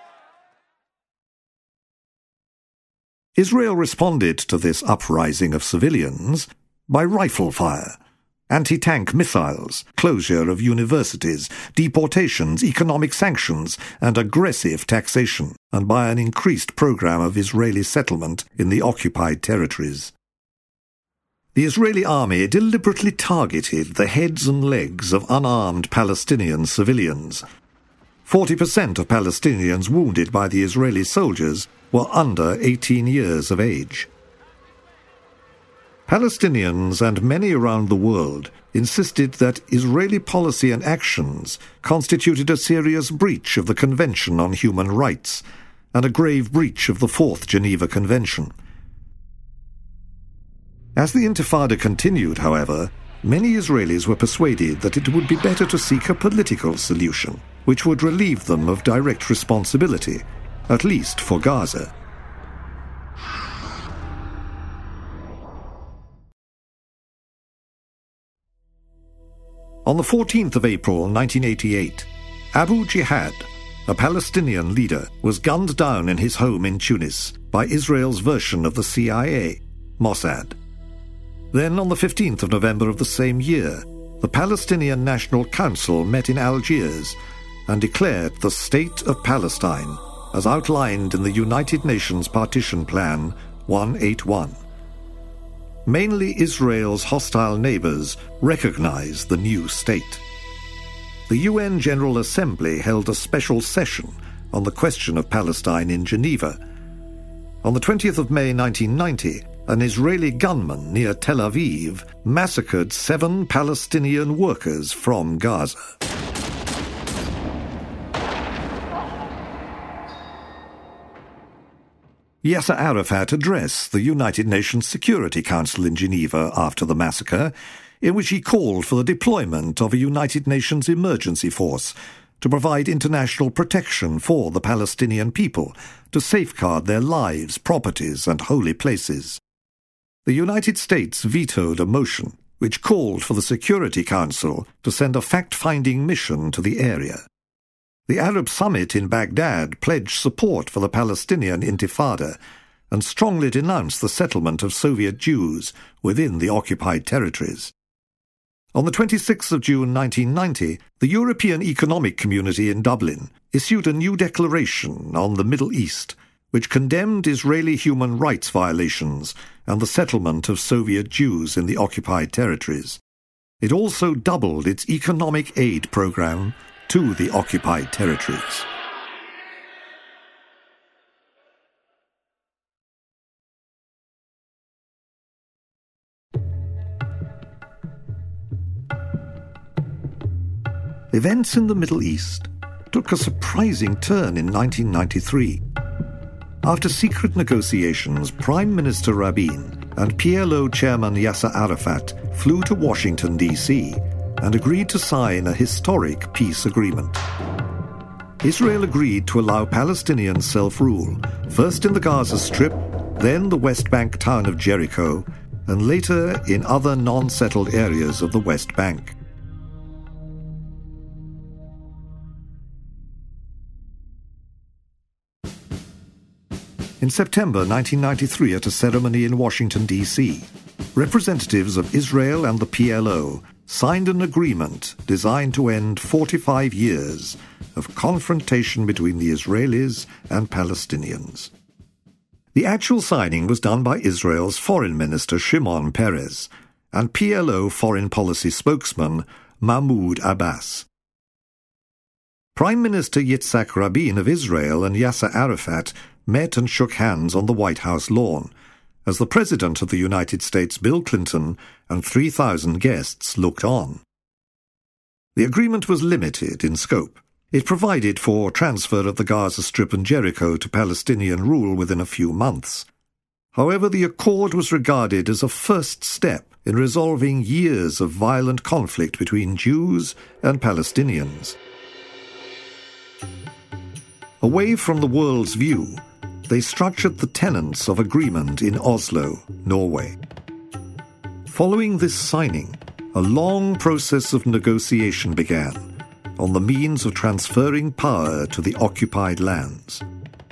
Israel responded to this uprising of civilians by rifle fire, anti-tank missiles, closure of universities, deportations, economic sanctions, and aggressive taxation, and by an increased program of Israeli settlement in the occupied territories. The Israeli army deliberately targeted the heads and legs of unarmed Palestinian civilians. Forty percent of Palestinians wounded by the Israeli soldiers were under eighteen years of age. Palestinians and many around the world insisted that Israeli policy and actions constituted a serious breach of the Convention on Human Rights and a grave breach of the Fourth Geneva Convention. As the Intifada continued, however, many Israelis were persuaded that it would be better to seek a political solution, which would relieve them of direct responsibility, at least for Gaza. On the fourteenth of April nineteen eighty-eight, Abu Jihad, a Palestinian leader, was gunned down in his home in Tunis by Israel's version of the C I A, Mossad. Then, on the fifteenth of November of the same year, the Palestinian National Council met in Algiers and declared the State of Palestine as outlined in the United Nations Partition Plan one eighty-one. Mainly Israel's hostile neighbors recognized the new state. The U N General Assembly held a special session on the question of Palestine in Geneva. On the twentieth of May nineteen ninety, an Israeli gunman near Tel Aviv massacred seven Palestinian workers from Gaza. Yasser Arafat addressed the United Nations Security Council in Geneva after the massacre, in which he called for the deployment of a United Nations emergency force to provide international protection for the Palestinian people, to safeguard their lives, properties, and holy places. The United States vetoed a motion which called for the Security Council to send a fact-finding mission to the area. The Arab Summit in Baghdad pledged support for the Palestinian Intifada and strongly denounced the settlement of Soviet Jews within the occupied territories. On the twenty-sixth of June nineteen ninety, the European Economic Community in Dublin issued a new declaration on the Middle East, which condemned Israeli human rights violations and the settlement of Soviet Jews in the occupied territories. It also doubled its economic aid program to the occupied territories. Events in the Middle East took a surprising turn in nineteen ninety-three. After secret negotiations, Prime Minister Rabin and P L O chairman Yasser Arafat flew to Washington, D C and agreed to sign a historic peace agreement. Israel agreed to allow Palestinian self-rule, first in the Gaza Strip, then the West Bank town of Jericho, and later in other non-settled areas of the West Bank. In September nineteen ninety-three, at a ceremony in Washington, D C, representatives of Israel and the P L O signed an agreement designed to end forty-five years of confrontation between the Israelis and Palestinians. The actual signing was done by Israel's Foreign Minister Shimon Peres and P L O foreign policy spokesman Mahmoud Abbas. Prime Minister Yitzhak Rabin of Israel and Yasser Arafat met and shook hands on the White House lawn, as the President of the United States, Bill Clinton, and three thousand guests looked on. The agreement was limited in scope. It provided for transfer of the Gaza Strip and Jericho to Palestinian rule within a few months. However, the accord was regarded as a first step in resolving years of violent conflict between Jews and Palestinians. Away from the world's view, they structured the tenets of agreement in Oslo, Norway. Following this signing, a long process of negotiation began on the means of transferring power to the occupied lands.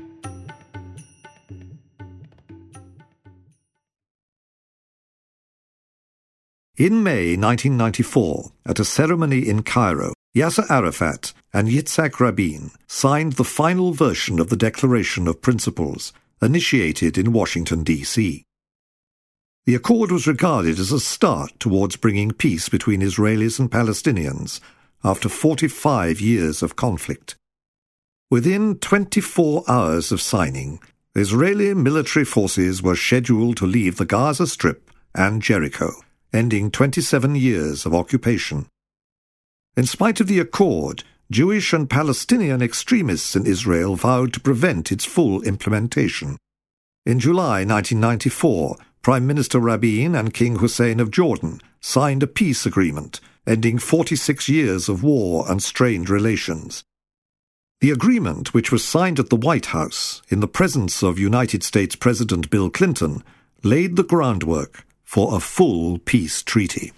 In May nineteen ninety-four, at a ceremony in Cairo, Yasser Arafat and Yitzhak Rabin signed the final version of the Declaration of Principles, initiated in Washington, D C The accord was regarded as a start towards bringing peace between Israelis and Palestinians after forty-five years of conflict. Within twenty-four hours of signing, Israeli military forces were scheduled to leave the Gaza Strip and Jericho, ending twenty-seven years of occupation. In spite of the accord, Jewish and Palestinian extremists in Israel vowed to prevent its full implementation. In July nineteen ninety-four, Prime Minister Rabin and King Hussein of Jordan signed a peace agreement, ending forty-six years of war and strained relations. The agreement, which was signed at the White House in the presence of United States President Bill Clinton, laid the groundwork for a full peace treaty.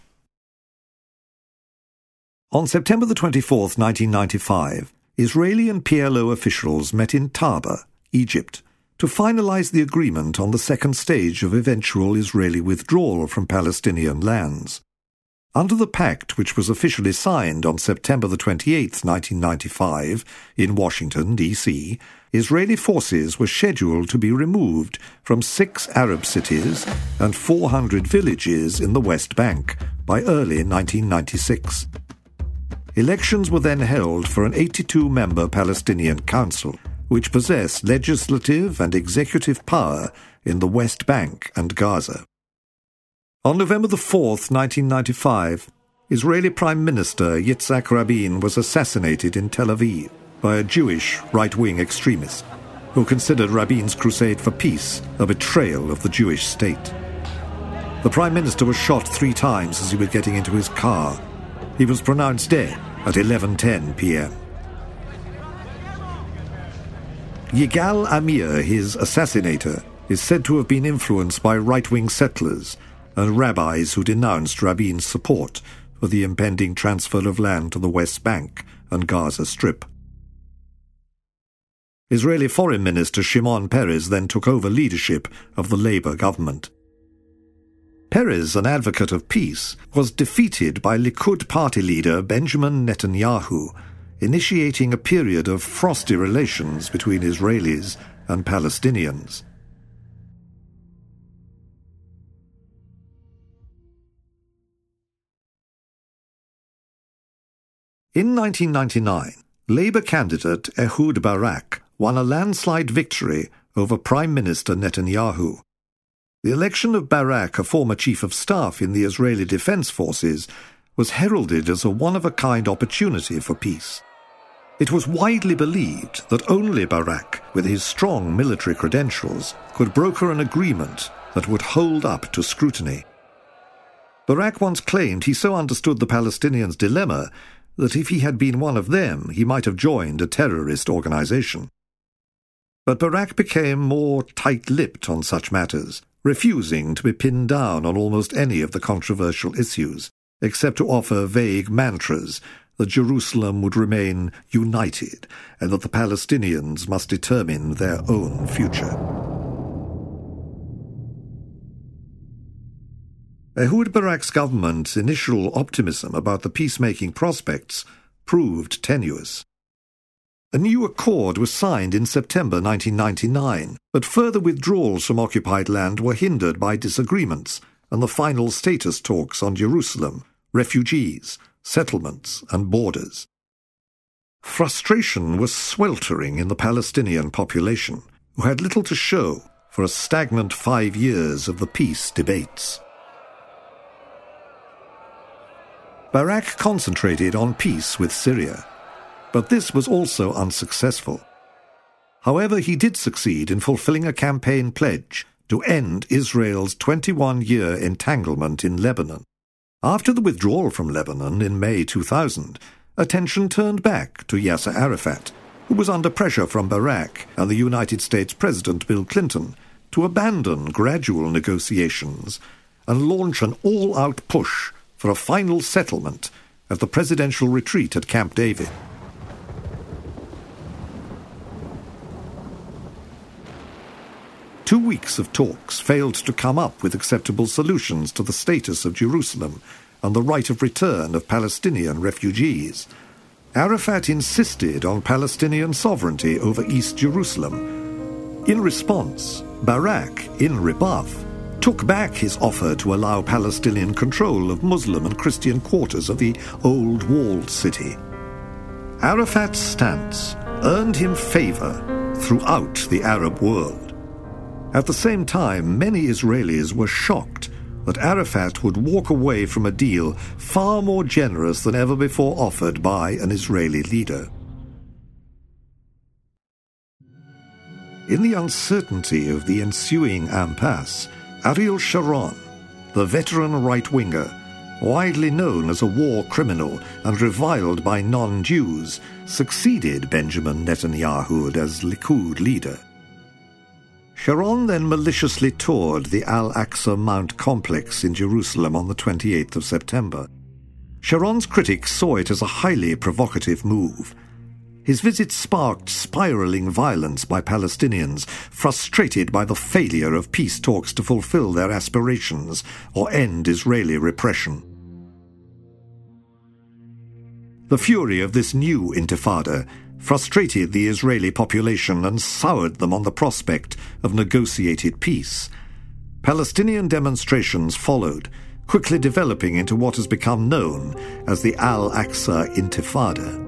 On September the twenty-fourth, nineteen ninety-five, Israeli and P L O officials met in Taba, Egypt, to finalize the agreement on the second stage of eventual Israeli withdrawal from Palestinian lands. Under the pact, which was officially signed on September the twenty-eighth, nineteen ninety-five, in Washington, D C, Israeli forces were scheduled to be removed from six Arab cities and four hundred villages in the West Bank by early nineteen ninety-six. Elections were then held for an eighty-two member Palestinian Council, which possessed legislative and executive power in the West Bank and Gaza. On November the fourth, nineteen ninety-five, Israeli Prime Minister Yitzhak Rabin was assassinated in Tel Aviv by a Jewish right-wing extremist who considered Rabin's crusade for peace a betrayal of the Jewish state. The Prime Minister was shot three times as he was getting into his car. He was pronounced dead at eleven ten p.m. Yigal Amir, his assassinator, is said to have been influenced by right-wing settlers and rabbis who denounced Rabin's support for the impending transfer of land to the West Bank and Gaza Strip. Israeli Foreign Minister Shimon Peres then took over leadership of the Labour government. Peres, an advocate of peace, was defeated by Likud party leader Benjamin Netanyahu, initiating a period of frosty relations between Israelis and Palestinians. In nineteen ninety-nine, Labour candidate Ehud Barak won a landslide victory over Prime Minister Netanyahu. The election of Barak, a former chief of staff in the Israeli Defense Forces, was heralded as a one-of-a-kind opportunity for peace. It was widely believed that only Barak, with his strong military credentials, could broker an agreement that would hold up to scrutiny. Barak once claimed he so understood the Palestinians' dilemma that if he had been one of them, he might have joined a terrorist organization. But Barak became more tight-lipped on such matters, refusing to be pinned down on almost any of the controversial issues, except to offer vague mantras that Jerusalem would remain united and that the Palestinians must determine their own future. Ehud Barak's government's initial optimism about the peacemaking prospects proved tenuous. A new accord was signed in September nineteen ninety-nine, but further withdrawals from occupied land were hindered by disagreements and the final status talks on Jerusalem, refugees, settlements, and borders. Frustration was sweltering in the Palestinian population, who had little to show for a stagnant five years of the peace debates. Barak concentrated on peace with Syria, but this was also unsuccessful. However, he did succeed in fulfilling a campaign pledge to end Israel's twenty-one-year entanglement in Lebanon. After the withdrawal from Lebanon in May two thousand, attention turned back to Yasser Arafat, who was under pressure from Barak and the United States President Bill Clinton to abandon gradual negotiations and launch an all-out push for a final settlement at the presidential retreat at Camp David. Two weeks of talks failed to come up with acceptable solutions to the status of Jerusalem and the right of return of Palestinian refugees. Arafat insisted on Palestinian sovereignty over East Jerusalem. In response, Barak, in rebuff, took back his offer to allow Palestinian control of Muslim and Christian quarters of the old walled city. Arafat's stance earned him favor throughout the Arab world. At the same time, many Israelis were shocked that Arafat would walk away from a deal far more generous than ever before offered by an Israeli leader. In the uncertainty of the ensuing impasse, Ariel Sharon, the veteran right-winger, widely known as a war criminal and reviled by non-Jews, succeeded Benjamin Netanyahu as Likud leader. Sharon then maliciously toured the Al-Aqsa Mount complex in Jerusalem on the twenty-eighth of September. Sharon's critics saw it as a highly provocative move. His visit sparked spiraling violence by Palestinians, frustrated by the failure of peace talks to fulfill their aspirations or end Israeli repression. The fury of this new intifada frustrated the Israeli population and soured them on the prospect of negotiated peace. Palestinian demonstrations followed, quickly developing into what has become known as the Al-Aqsa Intifada.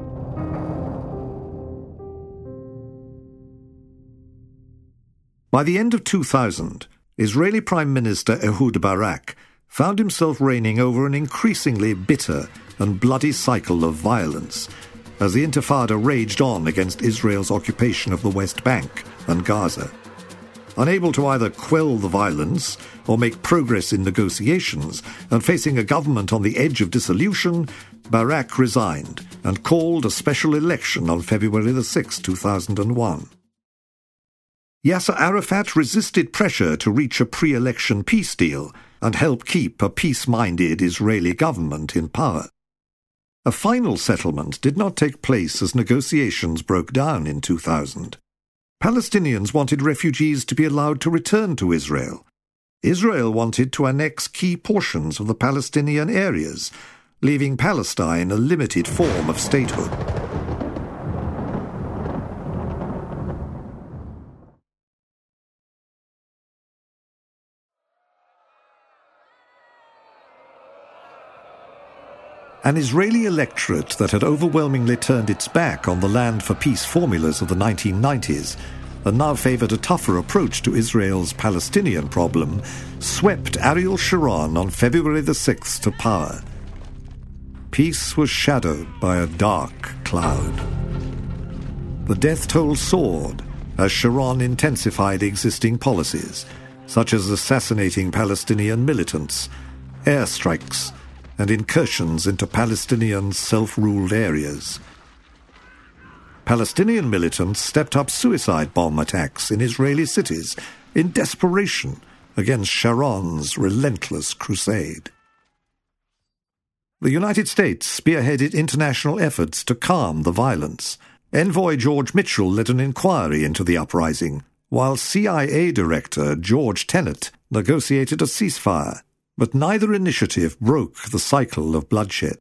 By the end of two thousand, Israeli Prime Minister Ehud Barak found himself reigning over an increasingly bitter and bloody cycle of violence as the Intifada raged on against Israel's occupation of the West Bank and Gaza. Unable to either quell the violence or make progress in negotiations, and facing a government on the edge of dissolution, Barak resigned and called a special election on February the sixth, two thousand one. Yasser Arafat resisted pressure to reach a pre-election peace deal and help keep a peace-minded Israeli government in power. A final settlement did not take place as negotiations broke down in two thousand. Palestinians wanted refugees to be allowed to return to Israel. Israel wanted to annex key portions of the Palestinian areas, leaving Palestine a limited form of statehood. An Israeli electorate that had overwhelmingly turned its back on the land for peace formulas of the nineteen nineties and now favoured a tougher approach to Israel's Palestinian problem, swept Ariel Sharon on February the sixth to power. Peace was shadowed by a dark cloud. The death toll soared as Sharon intensified existing policies, such as assassinating Palestinian militants, airstrikes, and incursions into Palestinian self-ruled areas. Palestinian militants stepped up suicide bomb attacks in Israeli cities in desperation against Sharon's relentless crusade. The United States spearheaded international efforts to calm the violence. Envoy George Mitchell led an inquiry into the uprising, while C I A Director George Tenet negotiated a ceasefire, but neither initiative broke the cycle of bloodshed.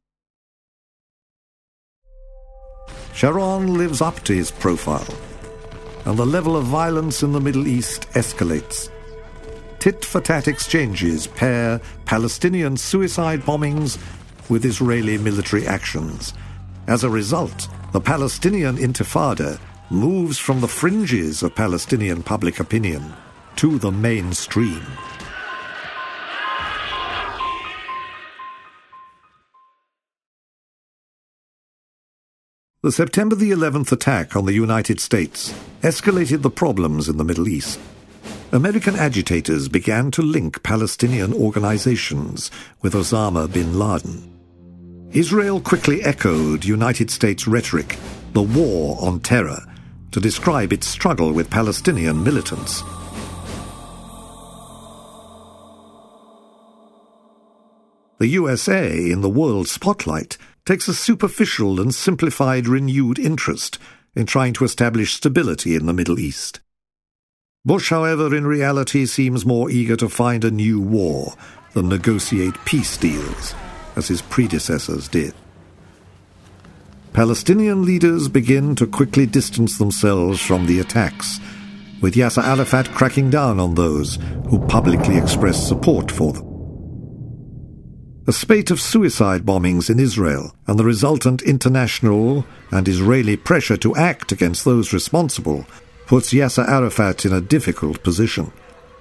Sharon lives up to his profile, and the level of violence in the Middle East escalates. Tit-for-tat exchanges pair Palestinian suicide bombings with Israeli military actions. As a result, the Palestinian Intifada moves from the fringes of Palestinian public opinion to the mainstream. The September the eleventh attack on the United States escalated the problems in the Middle East. American agitators began to link Palestinian organizations with Osama bin Laden. Israel quickly echoed United States rhetoric, the war on terror, to describe its struggle with Palestinian militants. The U S A, in the world spotlight, takes a superficial and simplified renewed interest in trying to establish stability in the Middle East. Bush, however, in reality seems more eager to find a new war than negotiate peace deals, as his predecessors did. Palestinian leaders begin to quickly distance themselves from the attacks, with Yasser Arafat cracking down on those who publicly expressed support for them. A spate of suicide bombings in Israel and the resultant international and Israeli pressure to act against those responsible puts Yasser Arafat in a difficult position.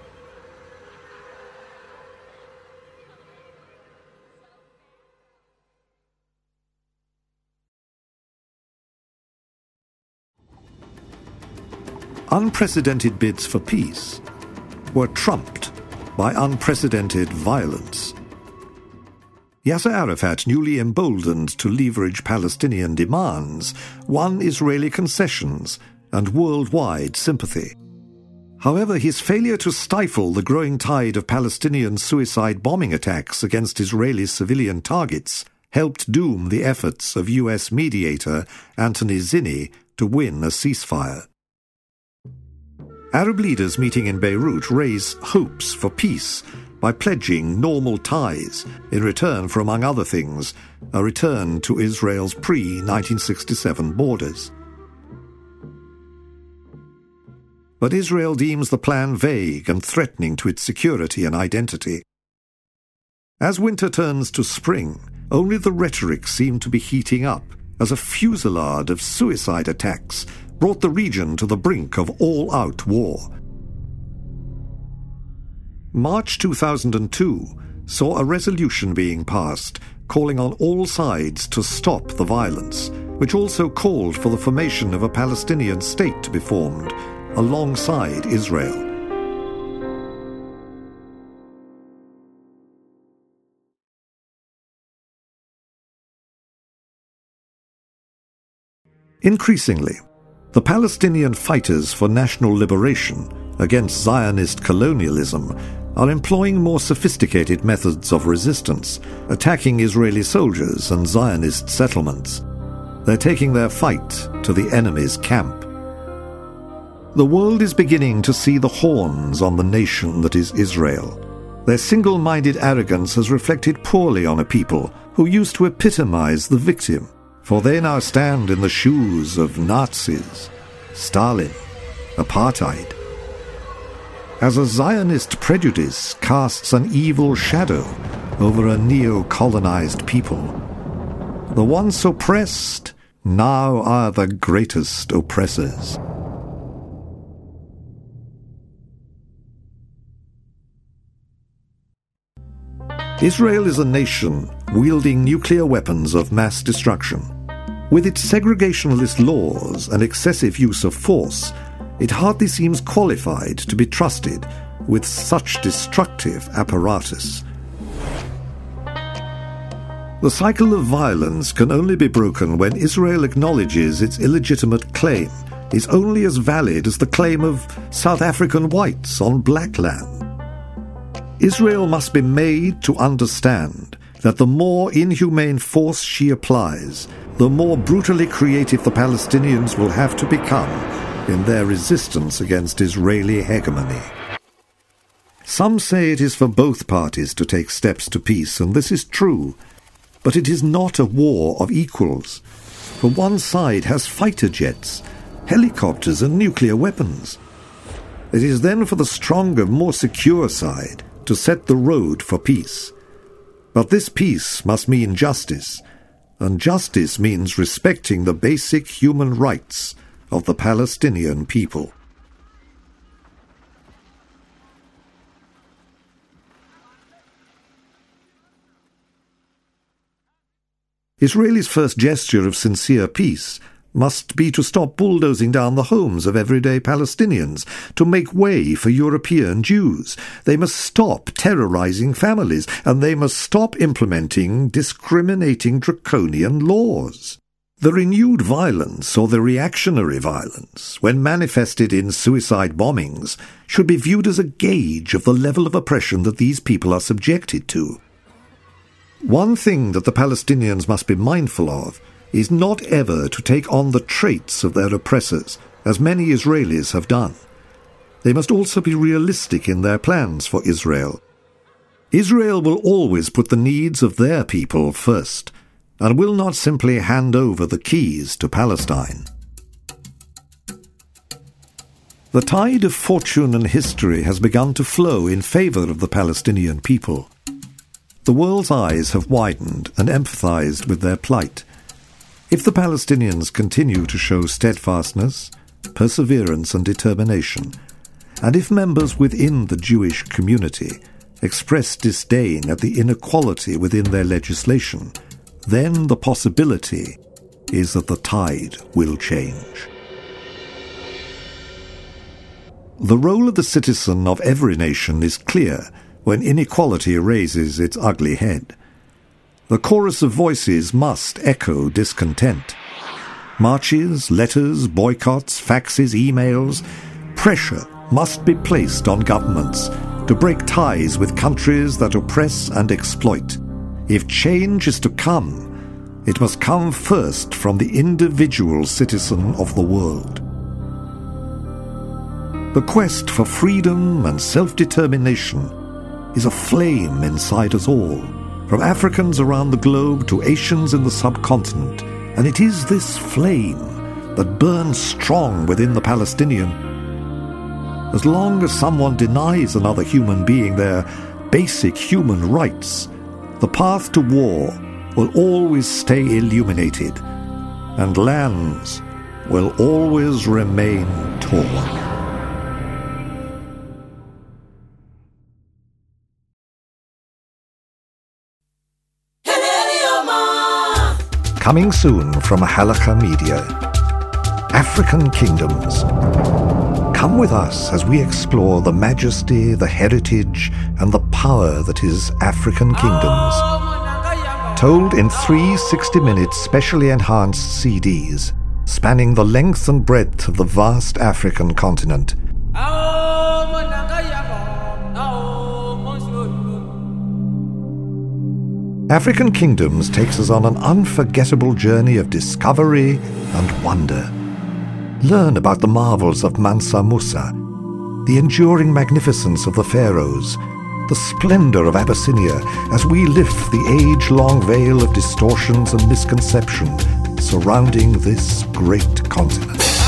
Unprecedented bids for peace were trumped by unprecedented violence. Yasser Arafat, newly emboldened to leverage Palestinian demands, won Israeli concessions and worldwide sympathy. However, his failure to stifle the growing tide of Palestinian suicide bombing attacks against Israeli civilian targets helped doom the efforts of U S mediator Anthony Zinni to win a ceasefire. Arab leaders meeting in Beirut raised hopes for peace by pledging normal ties in return for, among other things, a return to Israel's pre nineteen sixty-seven borders. But Israel deems the plan vague and threatening to its security and identity. As winter turns to spring, only the rhetoric seemed to be heating up as a fusillade of suicide attacks brought the region to the brink of all-out war. March two thousand two saw a resolution being passed calling on all sides to stop the violence, which also called for the formation of a Palestinian state to be formed alongside Israel. Increasingly, the Palestinian fighters for national liberation against Zionist colonialism are employing more sophisticated methods of resistance, attacking Israeli soldiers and Zionist settlements. They're taking their fight to the enemy's camp. The world is beginning to see the horns on the nation that is Israel. Their single-minded arrogance has reflected poorly on a people who used to epitomize the victim, for they now stand in the shoes of Nazis, Stalin, apartheid. As a Zionist prejudice casts an evil shadow over a neo-colonized people, The once oppressed now are the greatest oppressors. Israel is a nation wielding nuclear weapons of mass destruction. With its segregationalist laws and excessive use of force, it hardly seems qualified to be trusted with such destructive apparatus. The cycle of violence can only be broken when Israel acknowledges its illegitimate claim is only as valid as the claim of South African whites on black land. Israel must be made to understand that the more inhumane force she applies, the more brutally creative the Palestinians will have to become in their resistance against Israeli hegemony. Some say it is for both parties to take steps to peace, and this is true, but it is not a war of equals. For one side has fighter jets, helicopters and nuclear weapons. It is then for the stronger, more secure side to set the road for peace. But this peace must mean justice, and justice means respecting the basic human rights of the Palestinian people. Israel's first gesture of sincere peace must be to stop bulldozing down the homes of everyday Palestinians, to make way for European Jews. They must stop terrorizing families, and they must stop implementing discriminating draconian laws. The renewed violence, or the reactionary violence, when manifested in suicide bombings, should be viewed as a gauge of the level of oppression that these people are subjected to. One thing that the Palestinians must be mindful of is not ever to take on the traits of their oppressors, as many Israelis have done. They must also be realistic in their plans for Israel. Israel will always put the needs of their people first, and will not simply hand over the keys to Palestine. The tide of fortune and history has begun to flow in favor of the Palestinian people. The world's eyes have widened and empathized with their plight. If the Palestinians continue to show steadfastness, perseverance and determination, and if members within the Jewish community express disdain at the inequality within their legislation, then the possibility is that the tide will change. The role of the citizen of every nation is clear when inequality raises its ugly head. The chorus of voices must echo discontent. Marches, letters, boycotts, faxes, emails, pressure must be placed on governments to break ties with countries that oppress and exploit. If change is to come, it must come first from the individual citizen of the world. The quest for freedom and self-determination is a flame inside us all, from Africans around the globe to Asians in the subcontinent, and it is this flame that burns strong within the Palestinian. As long as someone denies another human being their basic human rights, the path to war will always stay illuminated, and lands will always remain torn. Coming soon from Halakha Media, African Kingdoms. Come with us as we explore the majesty, the heritage, and the power that is African Kingdoms. Told in three sixty-minute specially enhanced C Ds, spanning the length and breadth of the vast African continent. African Kingdoms takes us on an unforgettable journey of discovery and wonder. Learn about the marvels of Mansa Musa, the enduring magnificence of the pharaohs, the splendor of Abyssinia as we lift the age-long veil of distortions and misconception surrounding this great continent.